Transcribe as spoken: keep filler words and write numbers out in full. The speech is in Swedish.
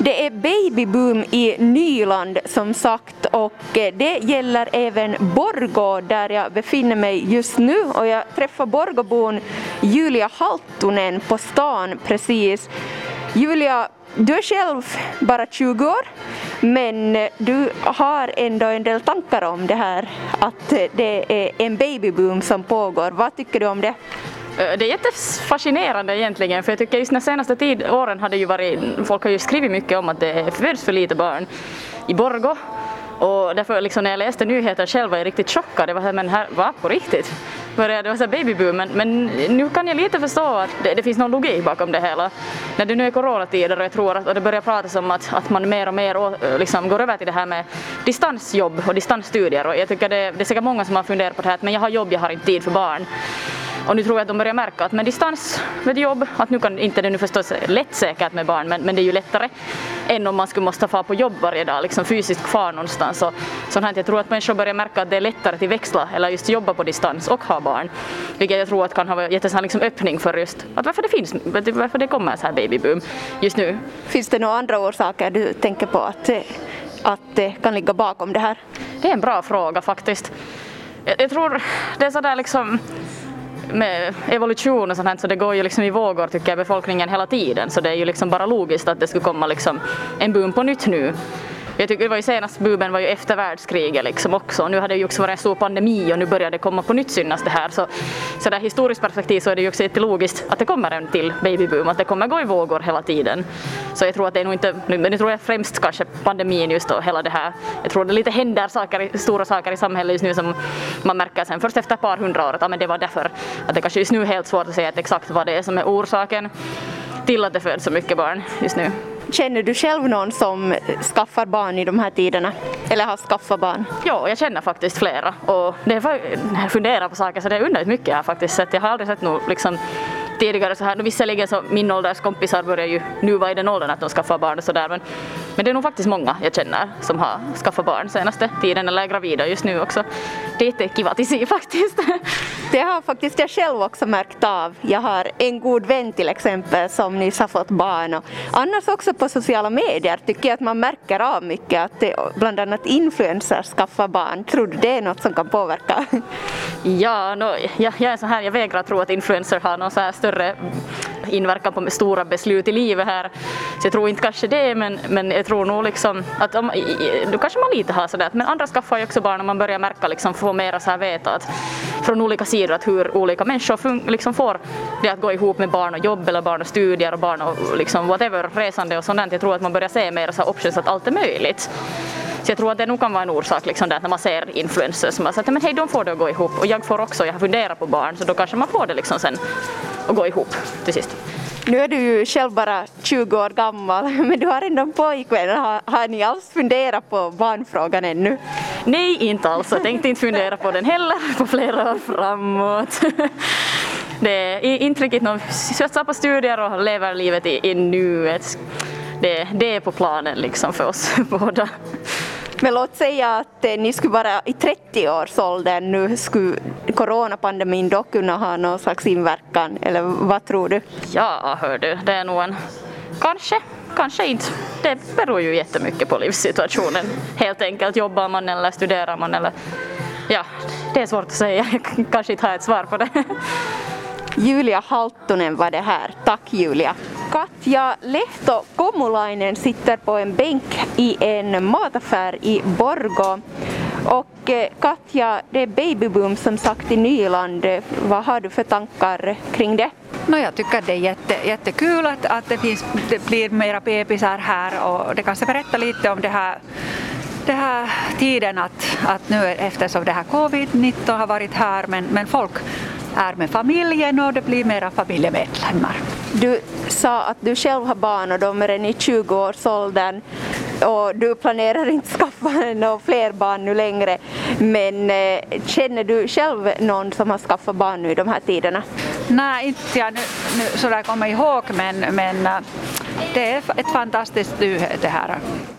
Det är babyboom i Nyland som sagt, och det gäller även Borgå där jag befinner mig just nu, och jag träffar Borgåbon Julia Halttunen på stan precis. Julia, du är själv bara tjugo år, men du har ändå en del tankar om det här, att det är en babyboom som pågår. Vad tycker du om det? Det är jättefascinerande egentligen, för jag tycker just de senaste tid, åren har det ju varit, folk har ju skrivit mycket om att det föds för lite barn i Borgå. Och därför liksom när jag läste nyheter själv var jag riktigt chockad. Det var så här, men här, vad på riktigt? Det var så babyboom, men, men nu kan jag lite förstå att det, det finns någon logik bakom det hela. När det nu är coronatider och jag tror att och det börjar pratas om att, att man mer och mer liksom går över till det här med distansjobb och distansstudier. Och jag tycker det, det är säkert många som har funderat på det här, att men jag har jobb, jag har inte tid för barn. Och nu tror jag att de börjar märka att med distans, med jobb, att nu kan inte det nu förstås lätt säkert med barn, men, men det är ju lättare än om man skulle måste få på jobb varje dag, liksom fysiskt kvar någonstans. Så, så här, jag tror att människor börjar märka att det är lättare till växla eller just jobba på distans och ha barn. Vilket jag tror att kan ha gett en liksom öppning för just att varför det finns, varför det kommer så här babyboom just nu. Finns det några andra orsaker du tänker på att, att det kan ligga bakom det här? Det är en bra fråga faktiskt. Jag, jag tror det är sådär liksom med evolution och sånt här, så det går ju liksom i vågor tycker jag, befolkningen hela tiden, så det är ju liksom bara logiskt att det skulle komma liksom en boom på nytt nu. Jag tycker det var ju senast boomen var ju efter världskriget liksom också. Nu hade det ju också varit en stor pandemi och nu börjar det komma på nytt synas det här. Så, så där historiskt perspektiv så är det ju också jättelogiskt att det kommer en till babyboom, att det kommer gå i vågor hela tiden. Så jag tror att det är nog inte, men nu tror jag främst kanske pandemin just och hela det här. Jag tror det lite händer saker, stora saker i samhället just nu som man märker sen först efter ett par hundra år att ja, men det var därför. Att det kanske just nu är helt svårt att säga att exakt vad det är som är orsaken till att det föds så mycket barn just nu. Känner du själv någon som skaffar barn i de här tiderna? Eller har skaffat barn? Ja, jag känner faktiskt flera. Och det var, när jag funderar på saker så det är undrat mycket jag har faktiskt sett. Jag har aldrig sett något liksom tidigare så här. Visserligen så min ålders kompisar börjar ju nu vara i den åldern att de skaffar barn och sådär. Men, men det är nog faktiskt många jag känner som har skaffat barn senaste tiden eller är gravida just nu också. Det är jättekiva att se faktiskt. Det har faktiskt jag själv också märkt av. Jag har en god vän till exempel som nyss har fått barn. Och annars också på sociala medier tycker jag att man märker av mycket att det, bland annat influencers skaffar barn. Tror du det är något som kan påverka? Ja, no, jag, jag är så här, jag vägrar tro att influencers har någon så här större inverkan på stora beslut i livet här. Så jag tror inte kanske det, men, men jag tror nog liksom att om, då kanske man lite har sådär. Men andra skaffar ju också barn och man börjar märka liksom, få mera så här veta att från olika sidor att hur olika människor fun- liksom får det att gå ihop med barn och jobb eller barn och studier och barn och liksom whatever, resande och sådant. Jag tror att man börjar se mer så här options att allt är möjligt. Så jag tror att det nog kan vara en orsak liksom där, när man ser influencers som har sagt men hej, de får det att gå ihop och jag får också, jag har funderat på barn, så då kanske man får det liksom sen att gå ihop till sist. Nu är du ju själv bara tjugo år gammal, men du har ändå en pojkvän. Har, har ni alls funderat på barnfrågan ännu? Nej, inte alls. Jag tänkte inte fundera på den heller på flera år framåt. Det är inte riktigt någon satsar på studier och lever livet i, i nuet. Det, det är på planen liksom för oss båda. Men låt säga att eh, ni skulle vara i trettio-årsåldern, nu skulle coronapandemin då kunna ha någon slags inverkan, eller vad tror du? Ja, hör du, det är nog en, kanske, kanske inte. Det beror ju jättemycket på livssituationen. Helt enkelt, jobbar man eller studerar man eller, ja, det är svårt att säga, jag kanske inte har ett svar på det. Julia Halttunen var det här. Tack Julia. Katja Lehto-Komulainen sitter på en bänk i en mataffär i Borgå. Och Katja, det är babyboom som sagt i Nyland. Vad har du för tankar kring det? No, jag tycker det är jätte, jättekul att, att det, finns, det blir mera bebisar här, och det kanske berättar lite om det här Det här tiden att, att nu eftersom det här covid nitton har varit här, men, men folk är med familjen och det blir mera familjemedlemmar. Du sa att du själv har barn och de är redan i tjugo-årsåldern och du planerar inte skaffa några fler barn nu längre. Men eh, känner du själv någon som har skaffat barn nu i de här tiderna? Nej, inte jag nu, nu sådär kommer ihåg, men, men det är ett fantastiskt nyhet det här.